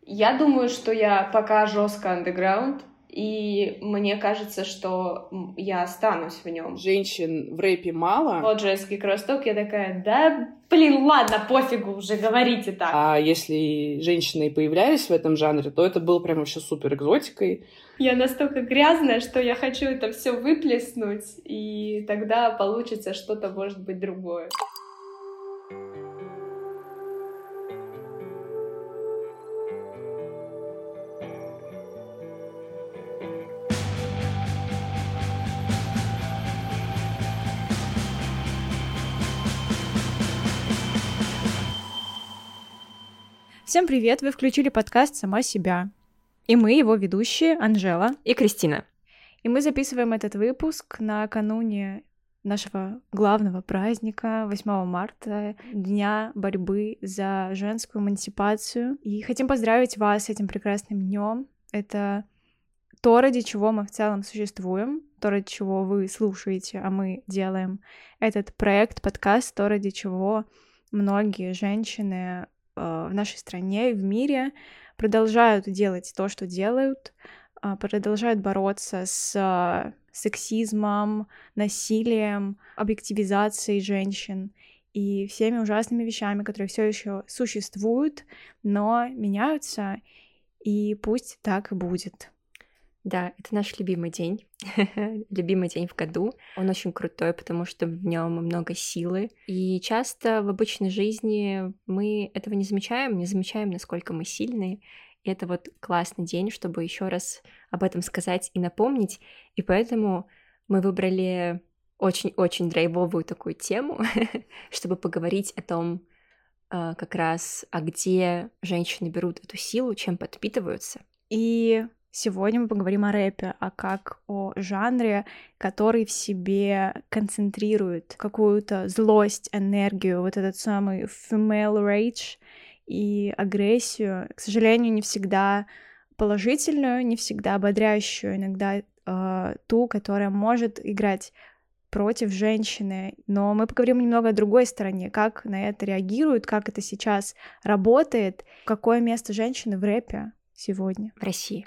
Я думаю, что я пока жестко андеграунд, и мне кажется, что я останусь в нем. Женщин в рэпе мало. Вот женский кроссток, я такая, да, блин, ладно, пофигу уже, говорите так. А если женщины и появлялись в этом жанре, то это было прям вообще супер экзотикой. Я настолько грязная, что я хочу это все выплеснуть, и тогда получится что-то, может быть, другое. Всем привет! Вы включили подкаст «Сама себя». И мы, его ведущие, Анжела и Кристина. И мы записываем этот выпуск накануне нашего главного праздника, 8 марта, Дня борьбы за женскую эмансипацию. И хотим поздравить вас с этим прекрасным днем. Это то, ради чего мы в целом существуем, то, ради чего вы слушаете, а мы делаем этот проект, подкаст, то, ради чего многие женщины в нашей стране и в мире продолжают делать то, что делают, продолжают бороться с сексизмом, насилием, объективизацией женщин и всеми ужасными вещами, которые все еще существуют, но меняются, и пусть так и будет. Да, это наш любимый день, любимый день в году. Он очень крутой, потому что в нем много силы. И часто в обычной жизни мы этого не замечаем, насколько мы сильные. И это вот классный день, чтобы еще раз об этом сказать и напомнить. И поэтому мы выбрали очень-очень драйвовую такую тему, чтобы поговорить о том, как раз, где женщины берут эту силу, чем подпитываются. И сегодня мы поговорим о рэпе, как о жанре, который в себе концентрирует какую-то злость, энергию, вот этот самый female rage и агрессию. К сожалению, не всегда положительную, не всегда ободряющую, иногда ту, которая может играть против женщины. Но мы поговорим немного о другой стороне, как на это реагируют, как это сейчас работает, какое место женщины в рэпе сегодня. В России.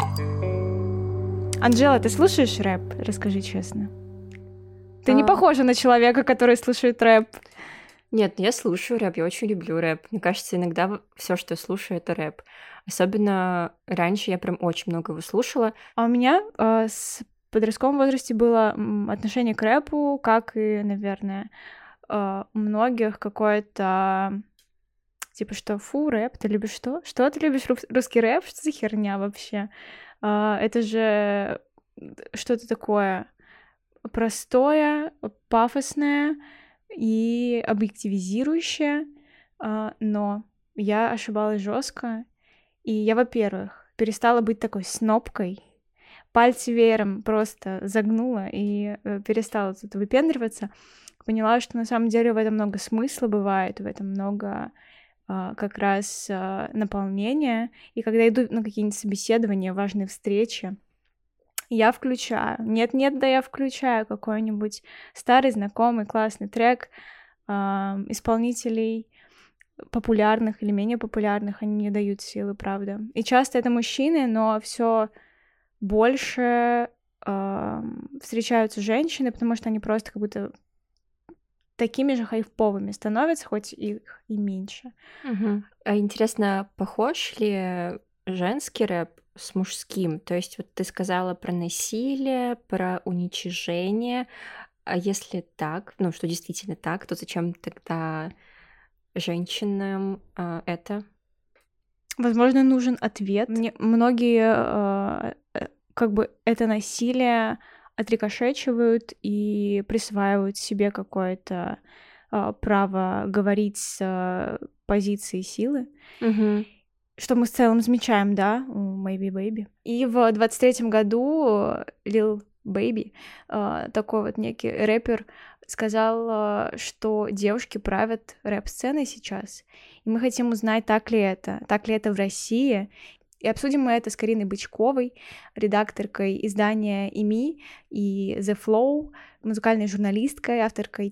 Анжела, ты слушаешь рэп? Расскажи честно. Ты не похожа на человека, который слушает рэп. Нет, я слушаю рэп, я очень люблю рэп. Мне кажется, иногда все, что я слушаю, это рэп. Особенно раньше я прям очень много его слушала. А у меня в подростковом возрасте было отношение к рэпу, как и, наверное, у многих какое-то... Типа, что, фу, рэп, ты любишь что? Что ты любишь русский рэп? Что за херня вообще? Это же что-то такое простое, пафосное и объективизирующее, но я ошибалась жестко, и я, во-первых, перестала быть такой снобкой, пальцы веером просто загнула и перестала тут выпендриваться, поняла, что на самом деле в этом много смысла бывает, в этом много как раз наполнения, и когда иду на какие-нибудь собеседования, важные встречи, я включаю. Нет-нет, да я включаю какой-нибудь старый, знакомый, классный трек исполнителей популярных или менее популярных, они мне дают силы, правда. И часто это мужчины, но все больше встречаются женщины, потому что они просто как будто такими же хайповыми становятся, хоть их и меньше. Угу. А интересно, похож ли женский рэп с мужским? То есть вот ты сказала про насилие, про уничижение. А если так, ну, что действительно так, то зачем тогда женщинам это? Возможно, нужен ответ. Многие как бы это насилие отрикошечивают и присваивают себе какое-то право говорить с позиции силы, что мы в целом замечаем, да, у Maybe Baby. И в 23-м году Lil Baby, такой вот некий рэпер, сказал, что девушки правят рэп-сценой сейчас. И мы хотим узнать, так ли это в России. И обсудим мы это с Кариной Бычковой, редакторкой издания ИМИ и The Flow, музыкальной журналисткой, авторкой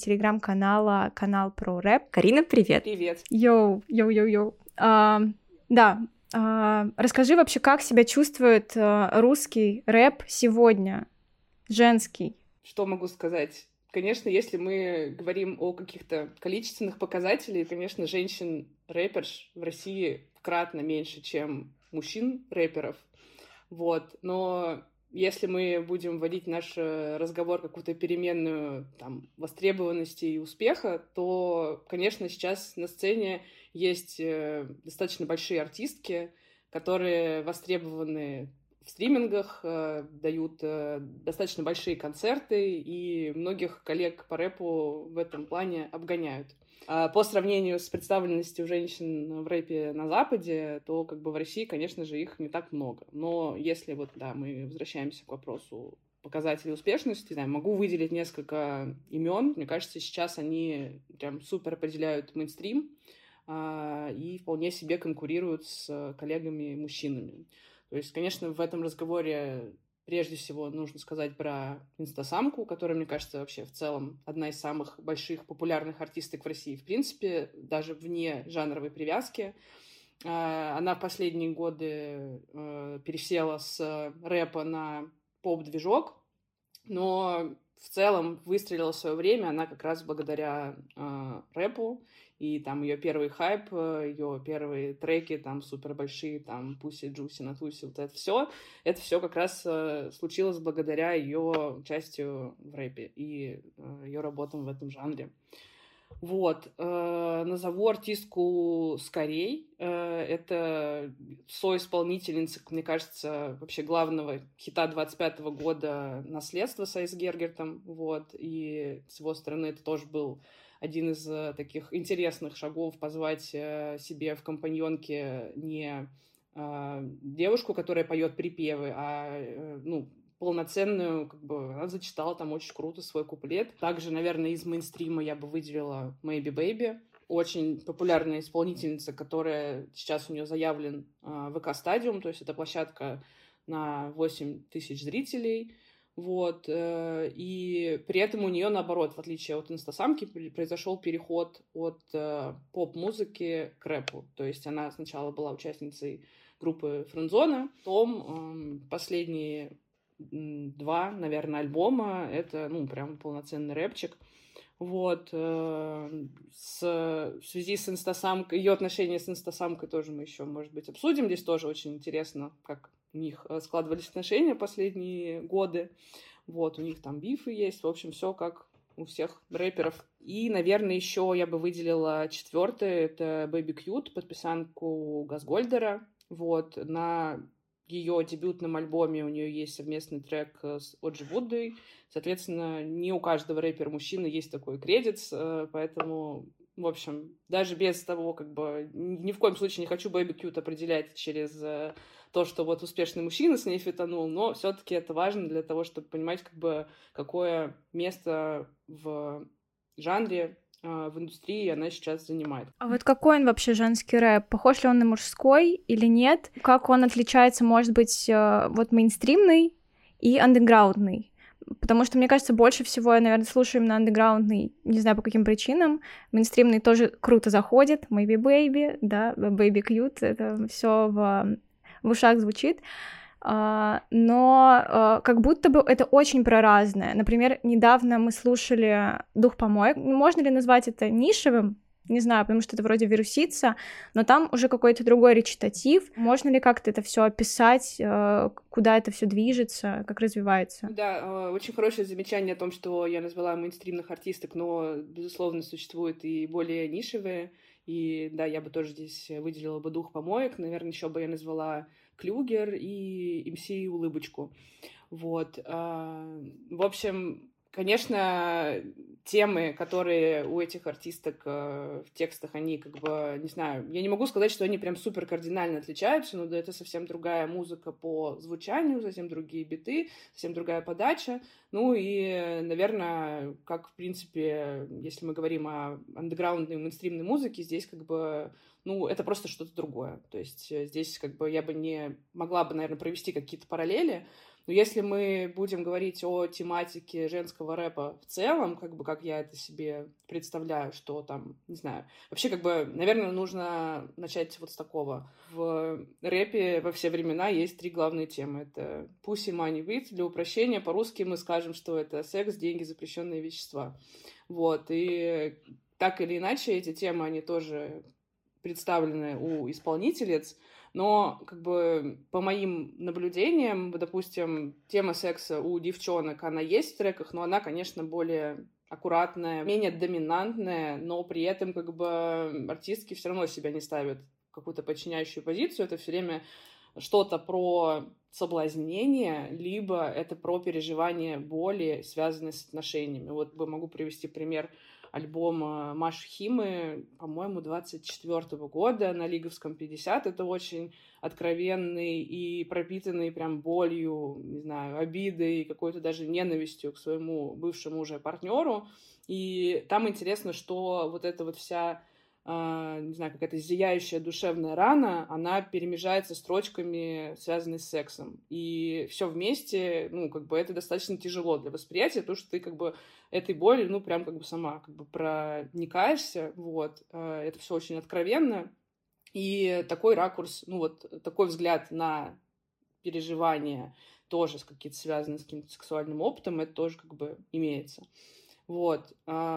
телеграм-канала «Канал про рэп». Карина, привет! Привет! Йоу. Да, Расскажи вообще, как себя чувствует русский рэп сегодня, женский? Что могу сказать? Конечно, если мы говорим о каких-то количественных показателях, конечно, женщин-рэперш в России кратно меньше, чем мужчин-рэперов. Вот. Но если мы будем вводить наш разговор какую-то переменную там, востребованности и успеха, то, конечно, сейчас на сцене есть достаточно большие артистки, которые востребованы в стримингах, дают достаточно большие концерты, и многих коллег по рэпу в этом плане обгоняют. По сравнению с представленностью женщин в рэпе на Западе, то как бы в России, конечно же, их не так много. Но если вот, да, мы возвращаемся к вопросу показателей успешности, да, могу выделить несколько имен. Мне кажется, сейчас они прям супер определяют мейнстрим и вполне себе конкурируют с коллегами-мужчинами. То есть, конечно, в этом разговоре прежде всего нужно сказать про Инстасамку, которая, мне кажется, вообще в целом одна из самых больших популярных артисток в России. В принципе, даже вне жанровой привязки. Она в последние годы пересела с рэпа на поп-движок, но в целом выстрелила в свое время она как раз благодаря рэпу. И там ее первый хайп, ее первые треки, там, супер большие, там, Pussy, Juicy, Натуси, вот это все как раз случилось благодаря ее участию в рэпе и ее работам в этом жанре. Вот. Назову артистку Скорей. Это соисполнительница, мне кажется, вообще главного хита 25-го года «Наследство» с Айс Гергертом. Вот. И с его стороны это тоже был один из таких интересных шагов позвать себе в компаньонке не девушку, которая поет припевы, а полноценную, как бы, она зачитала там очень круто свой куплет. Также, наверное, из мейнстрима я бы выделила Maybe Baby. Очень популярная исполнительница, которая сейчас у нее заявлен ВК Стадиум, то есть это площадка на 8 тысяч зрителей. Вот, и при этом у нее, наоборот, в отличие от Инстасамки, произошел переход от поп-музыки к рэпу. То есть она сначала была участницей группы Френдзона, потом последние 2, наверное, альбома — это, прям полноценный рэпчик. Вот, в связи с Инстасамкой, ее отношения с Инстасамкой тоже мы еще, может быть, обсудим. Здесь тоже очень интересно, как у них складывались отношения последние годы. Вот, у них там бифы есть. В общем, все как у всех рэперов. И, наверное, еще я бы выделила 4-е. Это Baby Cute, подписанку Газгольдера. Вот, на ее дебютном альбоме у нее есть совместный трек с Оджи Вудой. Соответственно, не у каждого рэпера-мужчины есть такой кредит, поэтому, в общем, даже без того, как бы, ни в коем случае не хочу Baby Cute определять через то, что вот успешный мужчина с ней фитанул, но все-таки это важно для того, чтобы понимать, как бы, какое место в жанре, в индустрии она сейчас занимает. А вот какой он вообще женский рэп? Похож ли он на мужской или нет? Как он отличается, может быть, вот мейнстримный и андеграундный? Потому что, мне кажется, больше всего я, наверное, слушаю именно андеграундный, не знаю по каким причинам. Мейнстримный тоже круто заходит. Maybe Baby, да, Baby Cute, это все в ушах звучит. Но как будто бы это очень проразное. Например, недавно мы слушали «Дух помоек». Можно ли назвать это нишевым? Не знаю, потому что это вроде вирусится, но там уже какой-то другой речитатив. Можно ли как-то это все описать, куда это все движется, как развивается? Да, очень хорошее замечание о том, что я назвала мейнстримных артисток, но, безусловно, существуют и более нишевые. И да, я бы тоже здесь выделила бы «Дух помоек». Наверное, еще бы я назвала Клюгер и МС Улыбочку. Вот. В общем, конечно, темы, которые у этих артисток в текстах, они как бы, не знаю, я не могу сказать, что они прям супер кардинально отличаются, но да, это совсем другая музыка по звучанию, совсем другие биты, совсем другая подача. Ну и, наверное, как, в принципе, если мы говорим о андеграундной, мейнстримной музыке, здесь как бы, это просто что-то другое. То есть здесь как бы я бы не могла бы, наверное, провести какие-то параллели, Но если мы будем говорить о тематике женского рэпа в целом, как бы как я это себе представляю, что там, не знаю, вообще как бы, наверное, нужно начать вот с такого. В рэпе во все времена есть 3 главные темы. Это pussy, money, weed. Для упрощения по-русски мы скажем, что это секс, деньги, запрещенные вещества. Вот, и так или иначе эти темы, они тоже представлены у исполнительниц, но как бы по моим наблюдениям, допустим, тема секса у девчонок, она есть в треках, но она, конечно, более аккуратная, менее доминантная, но при этом как бы артистки все равно себя не ставят в какую-то подчиняющую позицию. Это все время что-то про соблазнение, либо это про переживание боли, связанной с отношениями. Вот могу привести пример альбома Маши Химы, по-моему, 24 года на Лиговском 50. Это очень откровенный и пропитанный прям болью, не знаю, обидой, какой-то даже ненавистью к своему бывшему уже партнеру. И там интересно, что вот эта вот вся не знаю, какая-то зияющая душевная рана, она перемежается строчками, связанными с сексом. И все вместе, ну, как бы это достаточно тяжело для восприятия, потому что ты как бы этой боли, ну, прям как бы сама как бы проникаешься, вот. Это все очень откровенно. И такой ракурс, ну, вот такой взгляд на переживания тоже какие-то связаны с каким-то сексуальным опытом, это тоже как бы имеется. Вот.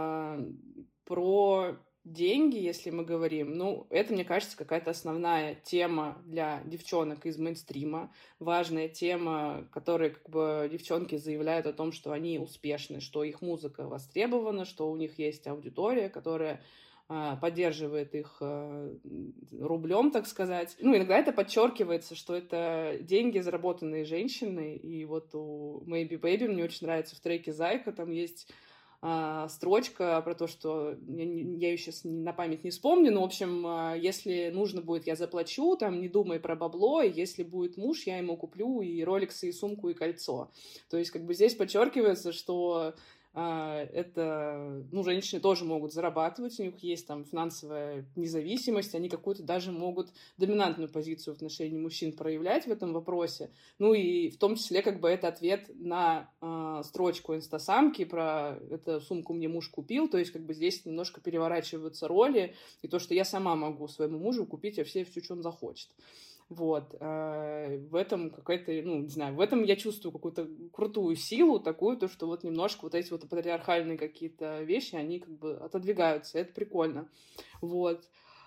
Про деньги, если мы говорим, ну, это, мне кажется, какая-то основная тема для девчонок из мейнстрима, важная тема, которой как бы девчонки заявляют о том, что они успешны, что их музыка востребована, что у них есть аудитория, которая поддерживает их рублем, так сказать. Ну, иногда это подчеркивается, что это деньги, заработанные женщиной, и вот у Maybe Baby мне очень нравится в треке «Зайка», там есть строчка про то, что я ее сейчас на память не вспомню, но, в общем, если нужно будет, я заплачу, там, не думай про бабло, и если будет муж, я ему куплю и роликсы, и сумку, и кольцо. То есть, как бы здесь подчеркивается, что это, ну, женщины тоже могут зарабатывать, у них есть там финансовая независимость, они какую-то даже могут доминантную позицию в отношении мужчин проявлять в этом вопросе. Ну и в том числе как бы это ответ на строчку инстасамки про «эту сумку мне муж купил», то есть как бы здесь немножко переворачиваются роли, и то, что я сама могу своему мужу купить все, что он захочет. Вот. В этом какая-то, ну, не знаю, в этом я чувствую какую-то крутую силу такую, то, что вот немножко вот эти вот патриархальные какие-то вещи, они как бы отодвигаются, это прикольно. Вот.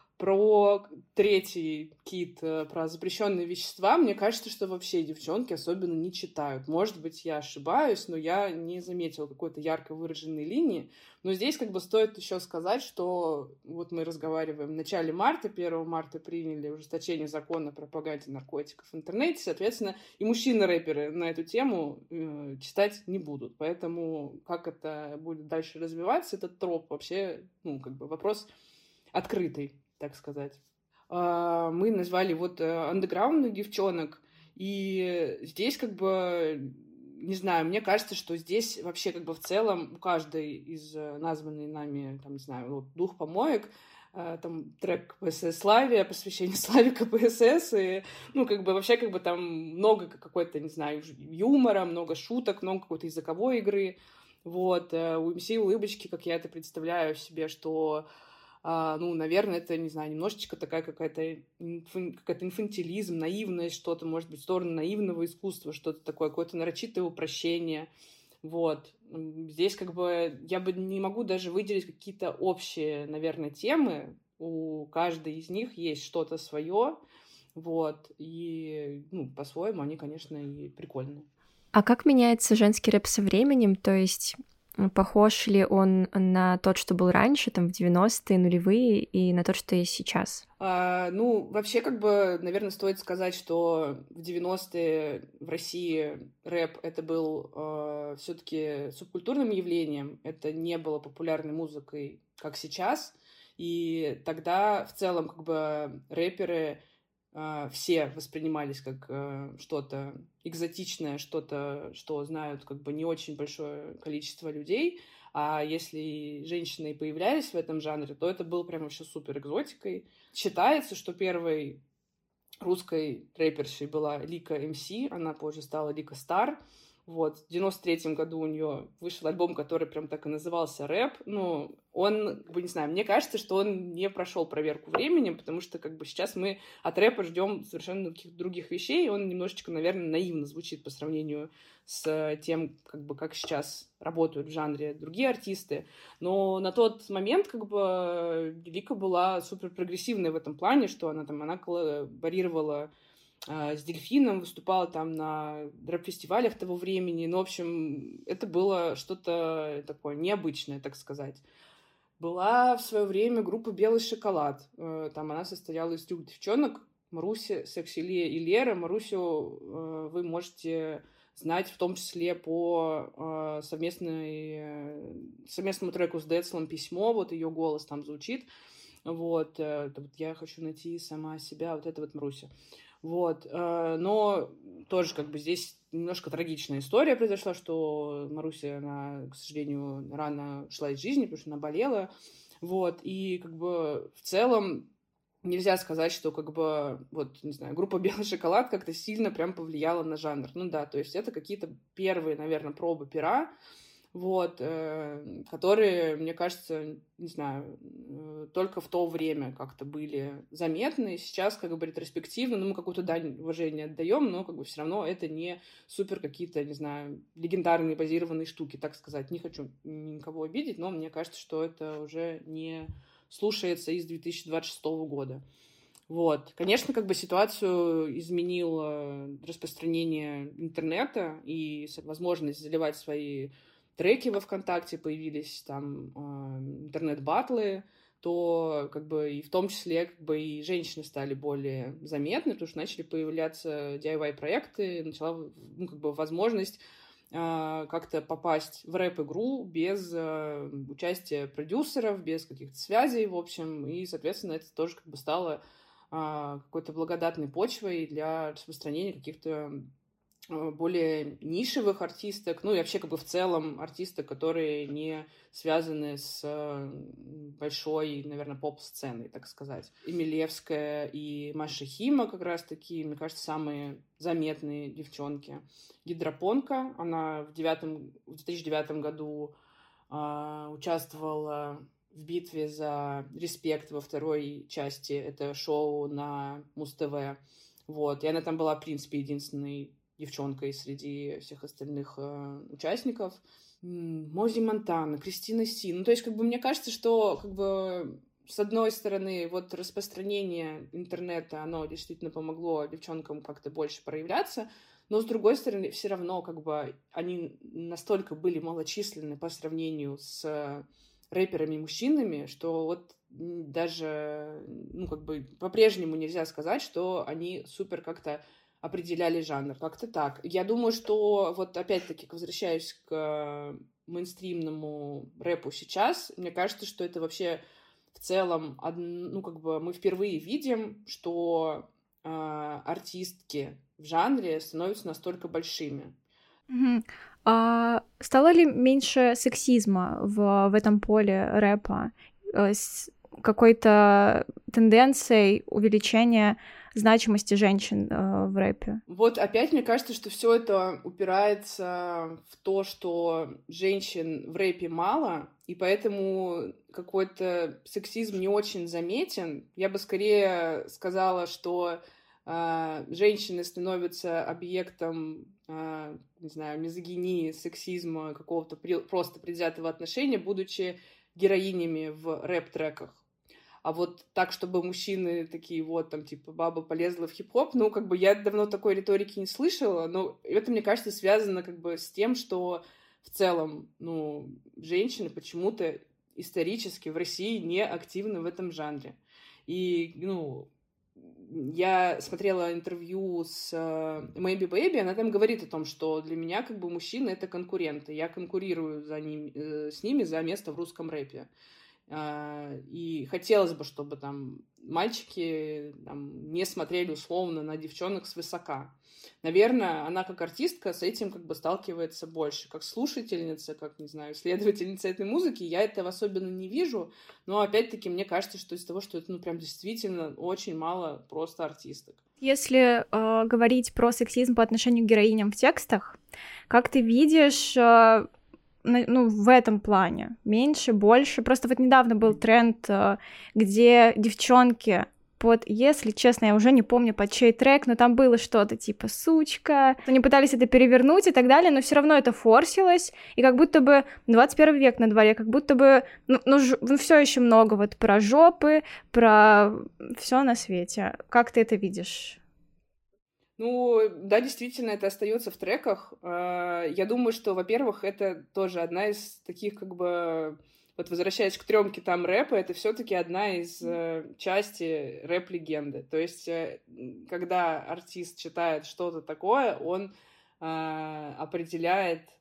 Про третий кит, про запрещенные вещества, мне кажется, что вообще девчонки особенно не читают. Может быть, я ошибаюсь, но я не заметила какой-то ярко выраженной линии. Но здесь как бы стоит еще сказать, что вот мы разговариваем в начале марта, 1 марта приняли ужесточение закона о пропаганде наркотиков в интернете, соответственно, и мужчины-рэперы на эту тему читать не будут. Поэтому как это будет дальше развиваться, этот троп вообще, ну, как бы вопрос открытый, так сказать. Мы назвали вот андеграундных девчонок, и здесь как бы, не знаю, мне кажется, что здесь вообще как бы в целом у каждой из названной нами, там, не знаю, вот «Дух помоек», там трек КПСС «Славия», посвящение Славе КПСС, и, ну, как бы вообще как бы там много какой-то, не знаю, юмора, много шуток, много какой-то языковой игры. Вот. У МС Улыбочки, как я это представляю себе, что ну, наверное, это, не знаю, немножечко такая какая-то инфантилизм, наивность, что-то, может быть, в сторону наивного искусства, что-то такое, какое-то нарочитое упрощение. Вот. Здесь как бы я бы не могу даже выделить какие-то общие, наверное, темы. У каждой из них есть что-то свое. Вот. И, ну, по-своему они, конечно, и прикольные. А как меняется женский рэп со временем? То есть похож ли он на тот, что был раньше, там, в 90-е, нулевые, и на тот, что есть сейчас? Ну, вообще, как бы, наверное, стоит сказать, что в 90-е в России рэп это был все-таки субкультурным явлением, это не было популярной музыкой, как сейчас, и тогда в целом, как бы, рэперы все воспринимались как что-то экзотичное, что-то, что знают как бы не очень большое количество людей, а если женщины и появлялись в этом жанре, то это было прям вообще супер экзотикой. Считается, что первой русской рэпершей была Лика МС, она позже стала Лика Стар. Вот. В 93-м году у нее вышел альбом, который прям так и назывался «Рэп». Ну, он, не знаю, мне кажется, что он не прошел проверку временем, потому что сейчас мы от рэпа ждем совершенно каких-то других вещей, и он немножечко, наверное, наивно звучит по сравнению с тем, как сейчас работают в жанре другие артисты. Но на тот момент Лика была супер прогрессивной в этом плане, что она коллаборировала с Дельфином, выступала там на рэп-фестивалях того времени. Ну, в общем, это было что-то такое необычное, так сказать. Была в свое время группа «Белый шоколад». Там она состояла из 3 девчонок: Маруся, Секси-Лия и Лера. Марусю вы можете знать в том числе по совместному треку с Децлом «Письмо». Вот ее голос там звучит. Вот. «Я хочу найти сама себя». Вот это вот Маруся. Вот, но тоже здесь немножко трагичная история произошла, что Маруся, она, к сожалению, рано ушла из жизни, потому что она болела, вот, и в целом нельзя сказать, что не знаю, группа «Белый шоколад» как-то сильно прям повлияла на жанр. Ну да, то есть это какие-то первые, наверное, пробы пера, вот, которые, мне кажется, не знаю, только в то время как-то были заметны. Сейчас, ретроспективно, мы какую-то дань уважения отдаем, но все равно это не супер какие-то, не знаю, легендарные базированные штуки, так сказать. Не хочу никого обидеть, но мне кажется, что это уже не слушается из 2026 года. Вот. Конечно, ситуацию изменило распространение интернета и возможность заливать свои треки во ВКонтакте, появились там интернет-баттлы, то и в том числе и женщины стали более заметны, потому что начали появляться DIY-проекты, начала возможность как-то попасть в рэп-игру без участия продюсеров, без каких-то связей, в общем, и, соответственно, это тоже стало какой-то благодатной почвой для распространения каких-то более нишевых артисток, ну и вообще в целом артисток, которые не связаны с большой, наверное, поп-сценой, так сказать. Эмилевская и Маша Хима как раз-таки, мне кажется, самые заметные девчонки. Гидропонка, она в 2009 году участвовала в битве за респект во второй части, это шоу на Муз-ТВ. Вот. И она там была, в принципе, единственной девчонкой среди всех остальных участников. Мози Монтана, Кристина Си. Ну, то есть, мне кажется, что, с одной стороны, вот распространение интернета, оно действительно помогло девчонкам как-то больше проявляться, но, с другой стороны, все равно, они настолько были малочисленны по сравнению с рэперами-мужчинами, что вот даже, по-прежнему нельзя сказать, что они супер как-то определяли жанр. Как-то так. Я думаю, что вот опять-таки, возвращаясь к мейнстримному рэпу сейчас, мне кажется, что это вообще в целом, мы впервые видим, что артистки в жанре становятся настолько большими. Mm-hmm. А стало ли меньше сексизма в этом поле рэпа с какой-то тенденцией увеличения значимости женщин в рэпе? Вот опять мне кажется, что все это упирается в то, что женщин в рэпе мало, и поэтому какой-то сексизм не очень заметен. Я бы скорее сказала, что женщины становятся объектом, не знаю, мизогинии, сексизма, какого-то просто предвзятого отношения, будучи героинями в рэп-треках. А вот так, чтобы мужчины такие вот, там, типа, баба полезла в хип-хоп, я давно такой риторики не слышала, но это, мне кажется, связано с тем, что в целом, женщины почему-то исторически в России не активны в этом жанре. И, я смотрела интервью с Maybe Baby, она там говорит о том, что для меня мужчины — это конкуренты, я конкурирую с ними за место в русском рэпе. И хотелось бы, чтобы там мальчики не смотрели условно на девчонок свысока. Наверное, она как артистка с этим сталкивается больше. Как слушательница, как, не знаю, исследовательница этой музыки, я этого особенно не вижу. Но, опять-таки, мне кажется, что из-за того, что это, прям действительно очень мало просто артисток. Если говорить про сексизм по отношению к героиням в текстах, как ты видишь, в этом плане? Меньше, больше? Просто вот недавно был тренд, где девчонки если честно, я уже не помню, под чей трек, но там было что-то типа «сучка». Они пытались это перевернуть и так далее, но все равно это форсилось, и как будто бы 21 век на дворе, как будто бы, все еще много вот про жопы, про все на свете. Как ты это видишь? Да, действительно, это остается в треках. Я думаю, что, во-первых, это тоже одна из таких, как бы, вот возвращаясь к 3 китам рэпа, это все-таки одна из части рэп-легенды. То есть, когда артист читает что-то такое, он определяет,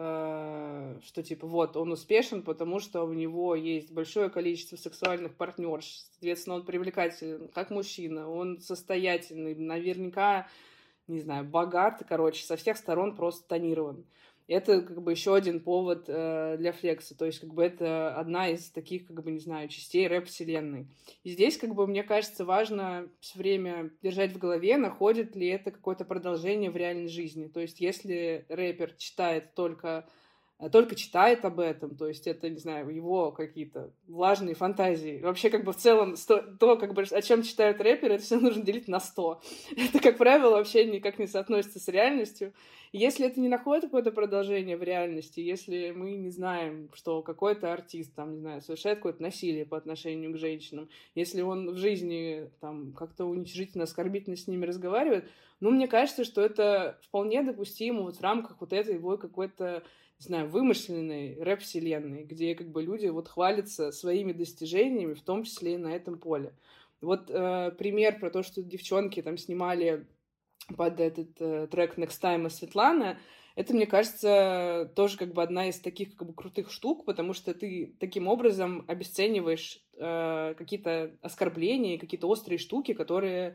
что типа вот он успешен, потому что у него есть большое количество сексуальных партнерш, соответственно, он привлекателен как мужчина, он состоятельный, наверняка, не знаю, богат, со всех сторон просто тонирован. Это как бы еще один повод для флекса, то есть как бы это одна из таких, как бы, не знаю, частей рэп-вселенной. И здесь, как бы, мне кажется, важно все время держать в голове, находит ли это какое-то продолжение в реальной жизни. То есть если рэпер читает только читает об этом, то есть это, не знаю, его какие-то влажные фантазии. Вообще, как бы, в целом, как бы, о чем читают рэперы, это все нужно делить на 100. Это, как правило, вообще никак не соотносится с реальностью. И если это не находит какое-то продолжение в реальности, если мы не знаем, что какой-то артист, там, не знаю, совершает какое-то насилие по отношению к женщинам, если он в жизни, там, как-то уничижительно, оскорбительно с ними разговаривает, мне кажется, что это вполне допустимо вот в рамках вот этой его какой-то, не знаю, вымышленной рэп-вселенной, где как бы люди вот хвалятся своими достижениями, в том числе и на этом поле. Вот пример про то, что девчонки там снимали под этот трек Next Time и Светлана, это, мне кажется, тоже как бы одна из таких как бы крутых штук, потому что ты таким образом обесцениваешь какие-то оскорбления, какие-то острые штуки, которые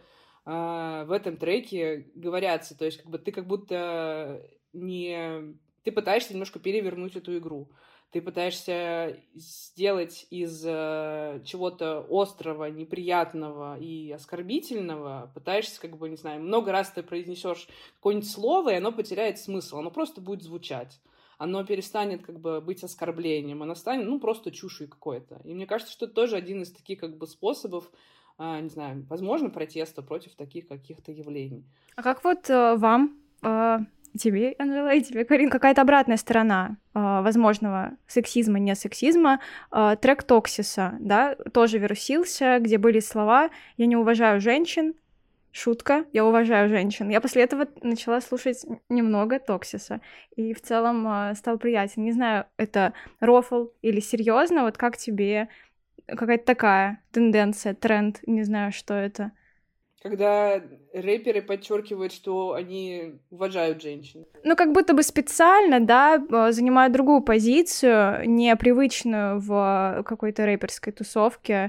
в этом треке говорятся. То есть как бы ты как будто не... Ты пытаешься немножко перевернуть эту игру. Ты пытаешься сделать из чего-то острого, неприятного и оскорбительного, пытаешься, как бы, не знаю, много раз ты произнесешь какое-нибудь слово, и оно потеряет смысл, оно просто будет звучать. Оно перестанет как бы быть оскорблением, оно станет, просто чушью какой-то. И мне кажется, что это тоже один из таких как бы способов, не знаю, возможно, протеста против таких каких-то явлений. А как вот вам... тебе, Анжела, и тебе, Карин, какая-то обратная сторона возможного сексизма, не сексизма. Трек Токсиса, да, тоже вирусился, где были слова «Я не уважаю женщин», шутка «Я уважаю женщин». Я после этого начала слушать немного Токсиса, и в целом стал приятен. Не знаю, это рофл или серьезно, вот как тебе какая-то такая тенденция, тренд, не знаю, что это. Когда рэперы подчеркивают, что они уважают женщин. Как будто бы специально, да, занимают другую позицию, непривычную в какой-то рэперской тусовке.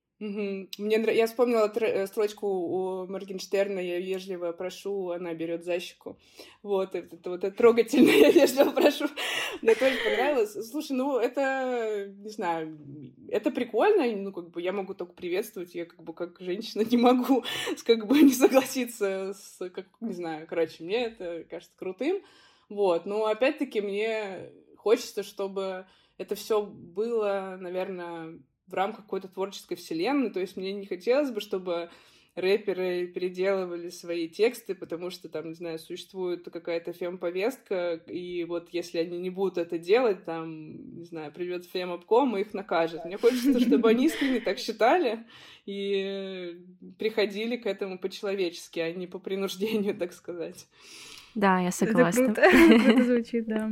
Я вспомнила строчку у Моргенштерна: «Я вежливо прошу, она берет за щеку». Вот, это трогательно, я вежливо прошу. Мне тоже понравилось. Слушай, это, не знаю, это прикольно, как бы я могу только приветствовать, я как женщина не могу не согласиться с, не знаю, мне это кажется крутым. Вот, но опять-таки мне хочется, чтобы это все было, наверное, в рамках какой-то творческой вселенной, то есть мне не хотелось бы, чтобы рэперы переделывали свои тексты, потому что там, не знаю, существует какая-то фем-повестка, и вот если они не будут это делать, там, не знаю, придет фем-обком и их накажет. Мне хочется, чтобы они искренне так считали и приходили к этому по-человечески, а не по принуждению, так сказать. Да, я согласна. Это круто звучит, да.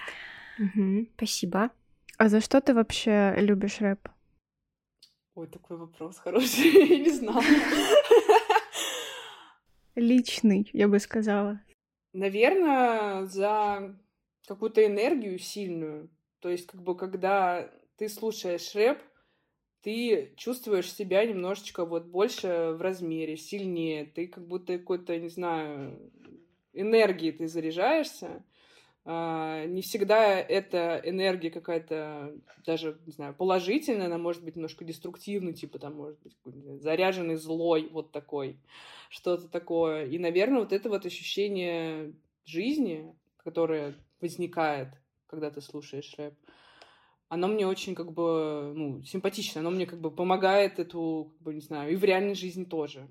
Спасибо. А за что ты вообще любишь рэп? Ой, такой вопрос хороший, я не знала. Личный, я бы сказала. Наверное, за какую-то энергию сильную. То есть, когда ты слушаешь рэп, ты чувствуешь себя немножечко больше в размере, сильнее. Ты как будто какой-то, не знаю, энергией ты заряжаешься. Не всегда эта энергия какая-то даже, не знаю, положительная, она может быть немножко деструктивной, типа там может быть заряженный злой, вот такой, что-то такое. И, наверное, вот это вот ощущение жизни, которое возникает, когда ты слушаешь рэп, оно мне очень как бы, симпатично, оно мне как бы помогает эту, как бы, не знаю, и в реальной жизни тоже.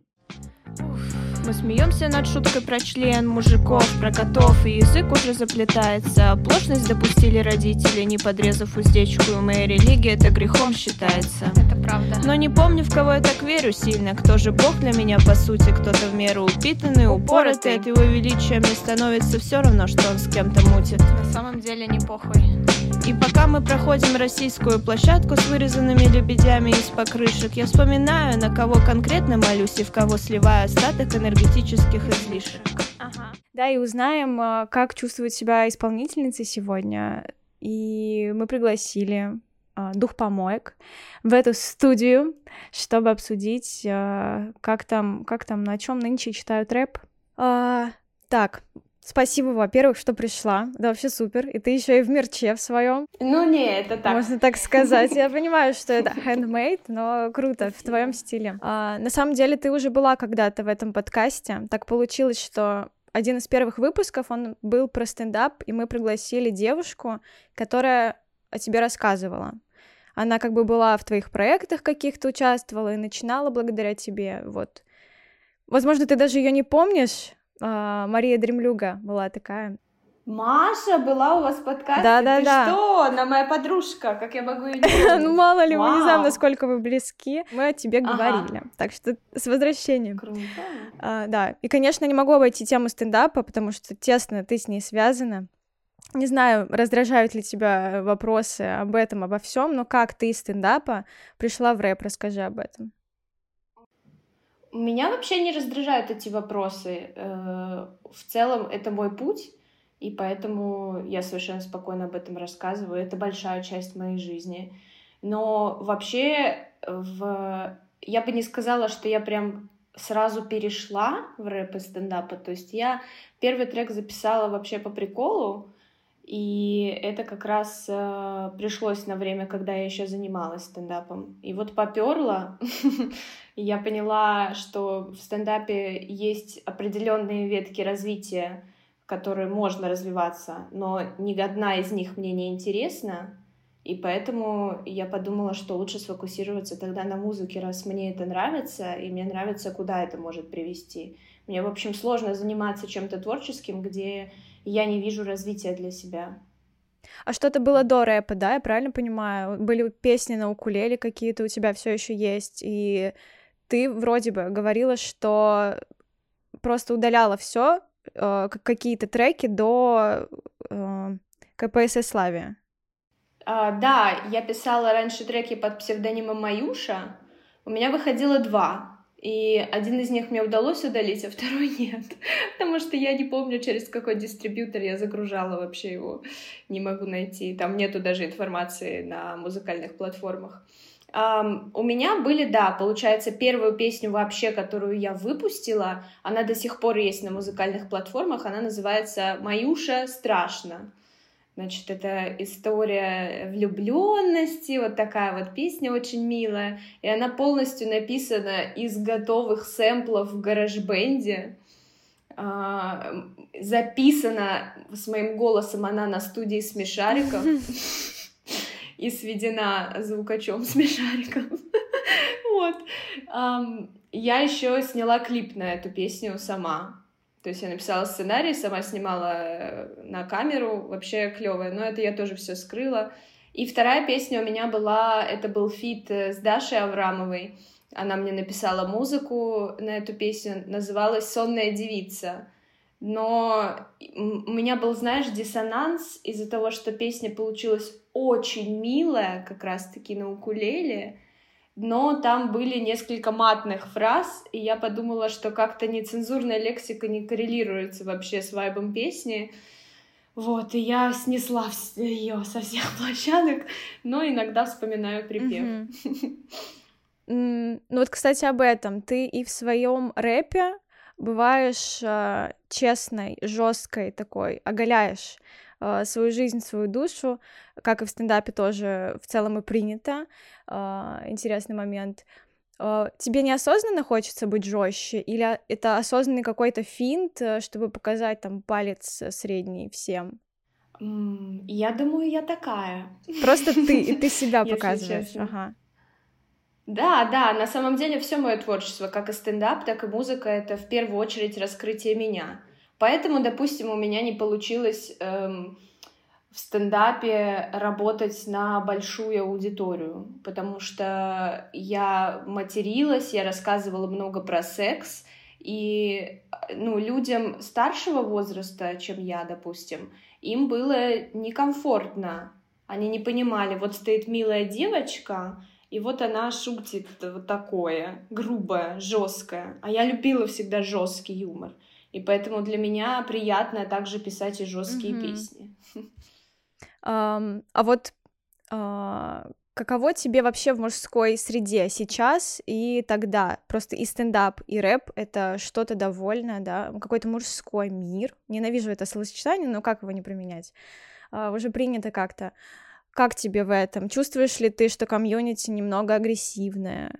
Мы смеемся над шуткой про член мужиков, про котов, и язык уже заплетается. Оплошность допустили родители, не подрезав уздечку, и моя религия это грехом считается. Это правда. Но не помню, в кого я так верю сильно. Кто же Бог для меня, по сути? Кто-то в меру упитанный, упоротый. От его величия мне становится все равно, что он с кем-то мутит. На самом деле не похуй. И пока мы проходим российскую площадку с вырезанными лебедями из покрышек, я вспоминаю, на кого конкретно молюсь и в кого сливаю остаток энергетических излишек. Ага. Да, и узнаем, как чувствует себя исполнительница сегодня. И мы пригласили дух помоек в эту студию, чтобы обсудить, как там, на чем нынче читают рэп. Так. Спасибо, во-первых, что пришла. Да, вообще супер. И ты еще и в мерче в своем. Ну не, это так. Можно так сказать. Я понимаю, что это handmade, но круто, в твоем стиле. На самом деле, ты уже была когда-то в этом подкасте. Так получилось, что один из первых выпусков, он был про стендап, и мы пригласили девушку, которая о тебе рассказывала. Она как бы была в твоих проектах каких-то, участвовала и начинала благодаря тебе. Вот. Возможно, ты даже ее не помнишь. Мария Дремлюга была такая. Маша была у вас в подкасте? Да. Что? Она моя подружка, как я могу ее не помнить? Ну, мало ли, мы не знаем, насколько вы близки. Мы о тебе говорили. Так что с возвращением. Круто. Да, и, конечно, не могу обойти тему стендапа, потому что тесно ты с ней связана. Не знаю, раздражают ли тебя вопросы об этом, обо всем, но как ты из стендапа пришла в рэп? Расскажи об этом. Меня вообще не раздражают эти вопросы. В целом, это мой путь, и поэтому я совершенно спокойно об этом рассказываю. Это большая часть моей жизни. Но вообще, я бы не сказала, что я прям сразу перешла в рэп и стендапа. То есть я первый трек записала вообще по приколу, и это как раз пришлось на время, когда я еще занималась стендапом. И вот попёрло, и я поняла, что в стендапе есть определенные ветки развития, в которые можно развиваться, но ни одна из них мне не интересна. И поэтому я подумала, что лучше сфокусироваться тогда на музыке, раз мне это нравится, и мне нравится, куда это может привести. Мне, в общем, сложно заниматься чем-то творческим, где я не вижу развития для себя. А что-то было до рэпа, да, я правильно понимаю? Были песни на укулеле какие-то у тебя все еще есть, и ты вроде бы говорила, что просто удаляла все, какие-то треки до КПСС «Славия». Да, я писала раньше треки под псевдонимом Маюша. У меня выходило 2. И один из них мне удалось удалить, а второй нет. Потому что я не помню, через какой дистрибьютор я загружала вообще его. Не могу найти. Там нету даже информации на музыкальных платформах. У меня были, да, получается, первую песню вообще, которую я выпустила, она до сих пор есть на музыкальных платформах, она называется «Маюша страшно». Значит, это история влюбленности, вот такая вот песня очень милая, и она полностью написана из готовых сэмплов в GarageBand. Записана с моим голосом она на студии Смешариков и сведена звукачом Смешариков. Вот. Я еще сняла клип на эту песню сама. То есть я написала сценарий, сама снимала на камеру, вообще клевая, но это я тоже все скрыла. И вторая песня у меня была, это был фит с Дашей Аврамовой. Она мне написала музыку на эту песню, называлась «Сонная девица». Но у меня был, знаешь, диссонанс из-за того, что песня получилась очень милая, как раз-таки на укулеле, но там были несколько матных фраз, и я подумала, что как-то нецензурная лексика не коррелируется вообще с вайбом песни. Вот, и я снесла ее со всех площадок, но иногда вспоминаю припев. Ну вот, кстати, об этом. Ты и в своем рэпе бываешь честной, жесткой такой, оголяешь свою жизнь, свою душу, как и в стендапе тоже в целом и принято. Интересный момент. Тебе неосознанно хочется быть жестче, или это осознанный какой-то финт, чтобы показать там палец средний всем? Я думаю, я такая. Просто ты себя Если показываешь. честно. Ага. Да, на самом деле все мое творчество, как и стендап, так и музыка, это в первую очередь раскрытие меня. Поэтому, допустим, у меня не получилось в стендапе работать на большую аудиторию, потому что я материлась, я рассказывала много про секс, и людям старшего возраста, чем я, допустим, им было некомфортно. Они не понимали, вот стоит милая девочка, и вот она шутит вот такое, грубое, жесткое. А я любила всегда жесткий юмор. И поэтому для меня приятно также писать и жесткие песни. А вот каково тебе вообще в мужской среде сейчас и тогда? Просто и стендап, и рэп — это что-то довольно, да, какой-то мужской мир. Ненавижу это словосочетание, но как его не применять? Уже принято как-то. Как тебе в этом? Чувствуешь ли ты, что комьюнити немного агрессивное?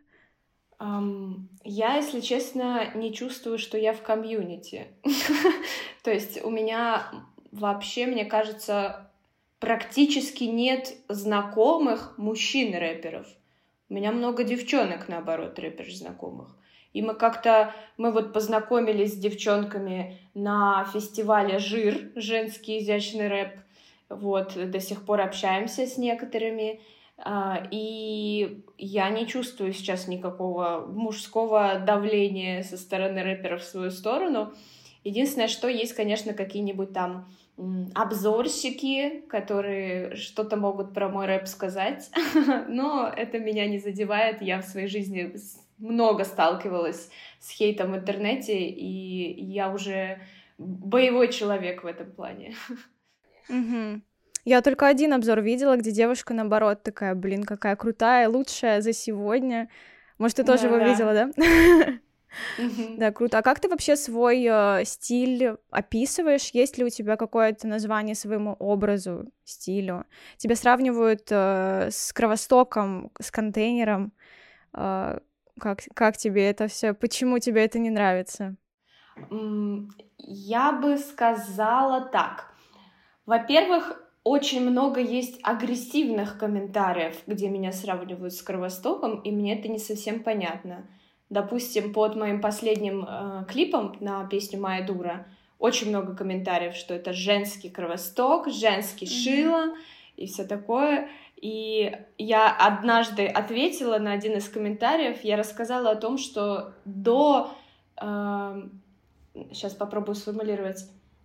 Я, если честно, не чувствую, что я в комьюнити. То есть у меня вообще, мне кажется, практически нет знакомых мужчин-рэперов. У меня много девчонок, наоборот, рэперов знакомых. И мы вот познакомились с девчонками на фестивале «Жир», женский изящный рэп. Вот, до сих пор общаемся с некоторыми. И я не чувствую сейчас никакого мужского давления со стороны рэперов в свою сторону. Единственное, что есть, конечно, какие-нибудь там обзорщики, которые что-то могут про мой рэп сказать, но это меня не задевает. Я в своей жизни много сталкивалась с хейтом в интернете, и я уже боевой человек в этом плане. Я только один обзор видела, где девушка, наоборот, такая, блин, какая крутая, лучшая за сегодня. Может, ты тоже его видела, да? Да, круто. А как ты вообще свой стиль описываешь? Есть ли у тебя какое-то название своему образу, стилю? Тебя сравнивают с Кровостоком, с Контейнером. Как тебе это все? Почему тебе это не нравится? Я бы сказала так. Во-первых, очень много есть агрессивных комментариев, где меня сравнивают с Кровостоком, и мне это не совсем понятно. Допустим, под моим последним клипом на песню «Моя дура» очень много комментариев, что это женский Кровосток, женский Шило и все такое. И я однажды ответила на один из комментариев, я рассказала о том, что сейчас попробую сформулировать.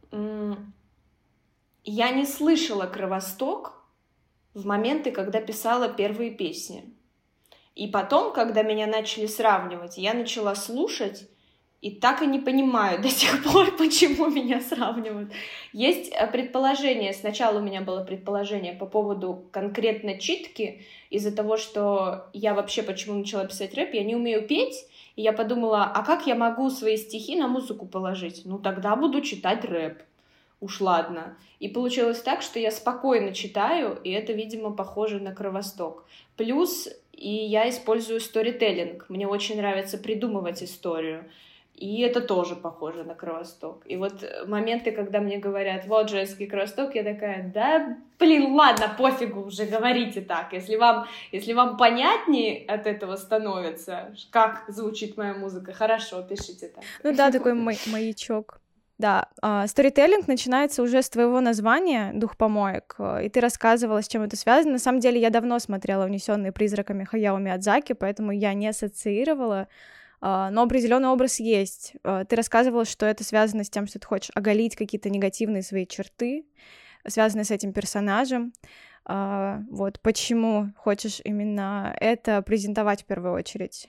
Я не слышала Кровосток в моменты, когда писала первые песни. И потом, когда меня начали сравнивать, я начала слушать, и так и не понимаю до сих пор, почему меня сравнивают. Есть предположение, сначала у меня было предположение по поводу конкретно читки, из-за того, что я вообще почему начала писать рэп, я не умею петь, и я подумала, а как я могу свои стихи на музыку положить? Ну, тогда буду читать рэп. Уж ладно. И получилось так, что я спокойно читаю, и это, видимо, похоже на Кровосток. Плюс и я использую сторителлинг. Мне очень нравится придумывать историю. И это тоже похоже на Кровосток. И вот моменты, когда мне говорят, вот женский Кровосток, я такая, да, блин, ладно, пофигу уже, говорите так. Если вам понятнее от этого становится, как звучит моя музыка, хорошо, пишите так. Ну да, такой маячок. Да, сторителлинг начинается уже с твоего названия «Дух помоек», и ты рассказывала, с чем это связано. На самом деле, я давно смотрела «Унесённые призраками» Хаяо Миядзаки, поэтому я не ассоциировала, но определенный образ есть. Ты рассказывала, что это связано с тем, что ты хочешь оголить какие-то негативные свои черты, связанные с этим персонажем. Вот почему хочешь именно это презентовать в первую очередь?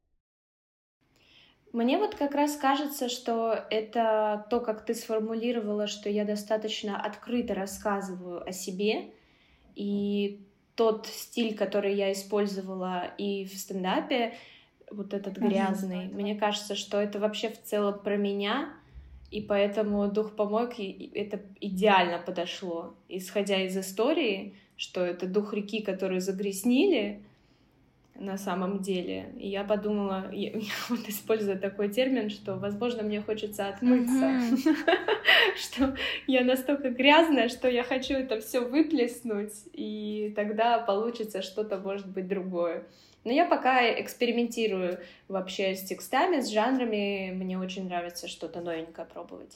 Мне вот как раз кажется, что это то, как ты сформулировала, что я достаточно открыто рассказываю о себе, и тот стиль, который я использовала и в стендапе, вот этот грязный, мне кажется, что это вообще в целом про меня, и поэтому «Дух помойки» это идеально подошло, исходя из истории, что это дух реки, которую загрязнили на самом деле. И я подумала, я вот использую такой термин, что, возможно, мне хочется отмыться, что я настолько грязная, что я хочу это все выплеснуть, и тогда получится что-то, может быть, другое. Но я пока экспериментирую вообще с текстами, с жанрами. Мне очень нравится что-то новенькое пробовать.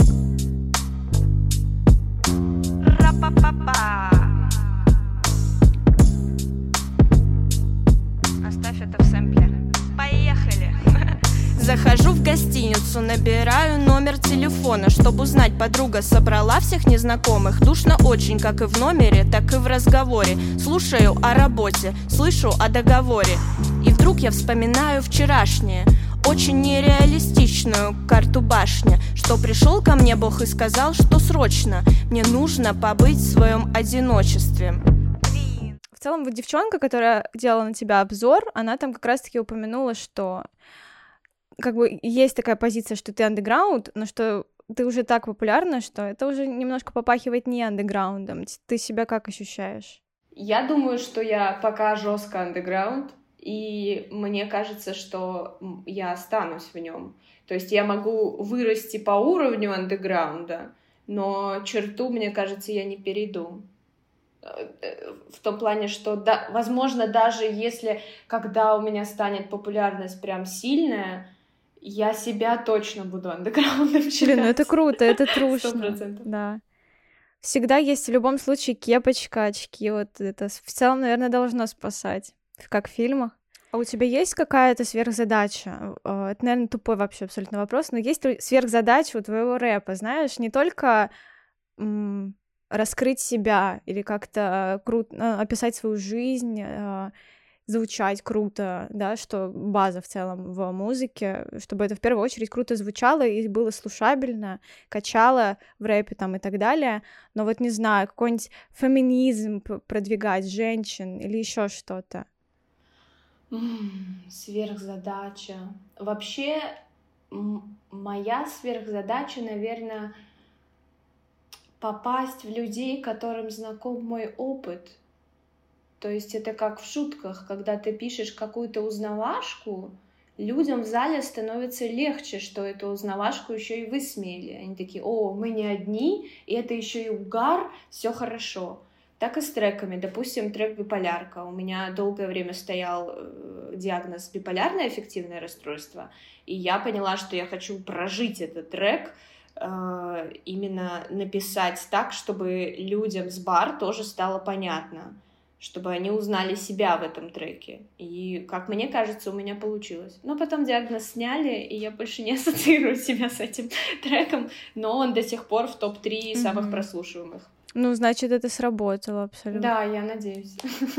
Оставь это в сэмпле. Поехали! Захожу в гостиницу, набираю номер телефона, чтобы узнать, подруга собрала всех незнакомых. Душно очень, как и в номере, так и в разговоре. Слушаю о работе, слышу о договоре. И вдруг я вспоминаю вчерашнее, очень нереалистичную карту башни, что пришел ко мне Бог и сказал, что срочно мне нужно побыть в своем одиночестве. В целом, вот девчонка, которая делала на тебя обзор, она там как раз-таки упомянула, что как бы есть такая позиция, что ты андеграунд, но что ты уже так популярна, что это уже немножко попахивает не андеграундом. Ты себя как ощущаешь? Я думаю, что я пока жестко андеграунд, и мне кажется, что я останусь в нем. То есть я могу вырасти по уровню андеграунда, но черту, мне кажется, я не перейду. В том плане, что, да, возможно, даже если, когда у меня станет популярность прям сильная, я себя точно буду андеграундом считать. Блин, ну это круто, это трушно. 100%. Да. Всегда есть в любом случае кепочка, очки, вот это в целом, наверное, должно спасать, как в фильмах. А у тебя есть какая-то сверхзадача? Это, наверное, тупой вообще абсолютно вопрос, но есть ли сверхзадача у твоего рэпа, знаешь, не только раскрыть себя или как-то круто описать свою жизнь, звучать круто, да, что база в целом в музыке, чтобы это в первую очередь круто звучало и было слушабельно, качало в рэпе там и так далее, но вот не знаю, какой-нибудь феминизм продвигать женщин или еще что-то. Сверхзадача. Вообще, моя сверхзадача, наверное, попасть в людей, которым знаком мой опыт. То есть это как в шутках, когда ты пишешь какую-то узнавашку, людям в зале становится легче, что эту узнавашку еще и высмеяли. Они такие: о, мы не одни, и это еще и угар, все хорошо. Так и с треками. Допустим, трек «Биполярка». У меня долгое время стоял диагноз «биполярное аффективное расстройство», и я поняла, что я хочу прожить этот трек, именно написать так, чтобы людям с бар тоже стало понятно, чтобы они узнали себя в этом треке. И, как мне кажется, у меня получилось. Но потом диагноз сняли, и я больше не ассоциирую себя с этим треком, но он до сих пор в топ-3 самых прослушиваемых. Ну, значит, это сработало абсолютно. Да, я надеюсь.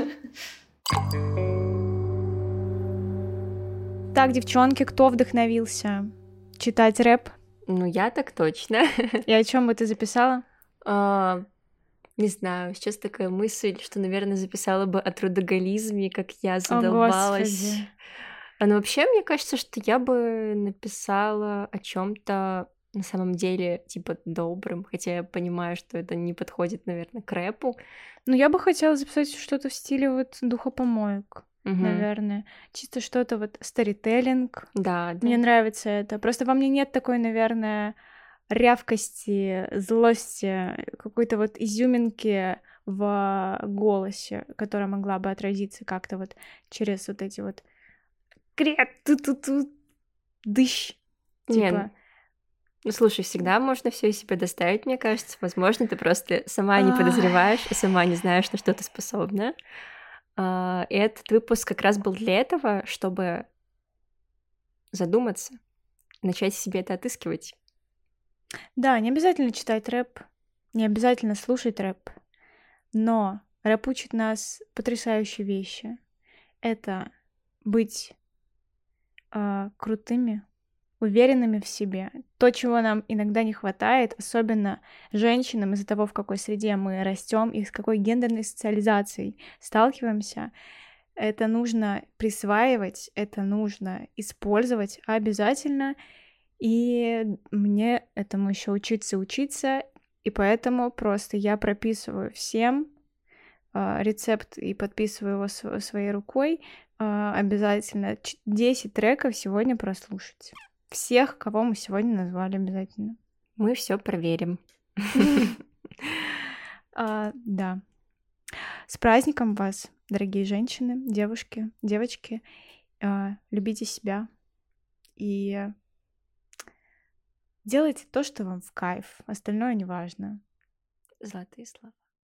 Так, девчонки, кто вдохновился читать рэп? Ну, я так точно. И о чем бы ты записала? Не знаю, сейчас такая мысль, что, наверное, записала бы о трудоголизме, как я задолбалась. Но вообще, мне кажется, что я бы написала о чем-то на самом деле, типа, добрым, хотя я понимаю, что это не подходит, наверное, к рэпу. Ну, я бы хотела записать что-то в стиле вот «Духа помоек», наверное. Чисто что-то вот сторителлинг. Да. Мне нравится это. Просто во мне нет такой, наверное, рявкости, злости, какой-то вот изюминки в голосе, которая могла бы отразиться как-то вот через вот эти вот дыщ. Типа. Ну, слушай, всегда можно все из себя доставить, мне кажется. Возможно, ты просто сама не подозреваешь и сама не знаешь, на что ты способна. И этот выпуск как раз был для этого, чтобы задуматься, начать в себе это отыскивать. Да, не обязательно читать рэп, не обязательно слушать рэп, но рэп учит нас потрясающие вещи. Это быть крутыми, уверенными в себе. То, чего нам иногда не хватает, особенно женщинам, из-за того, в какой среде мы растем и с какой гендерной социализацией сталкиваемся, это нужно присваивать, это нужно использовать обязательно И мне этому еще учиться, и поэтому просто я прописываю всем рецепт и подписываю его своей рукой. Обязательно 10 треков сегодня прослушать. Всех, кого мы сегодня назвали, обязательно. Мы все проверим. Да. С праздником вас, дорогие женщины, девушки, девочки. Любите себя и делайте то, что вам в кайф. Остальное не важно. Золотые слова.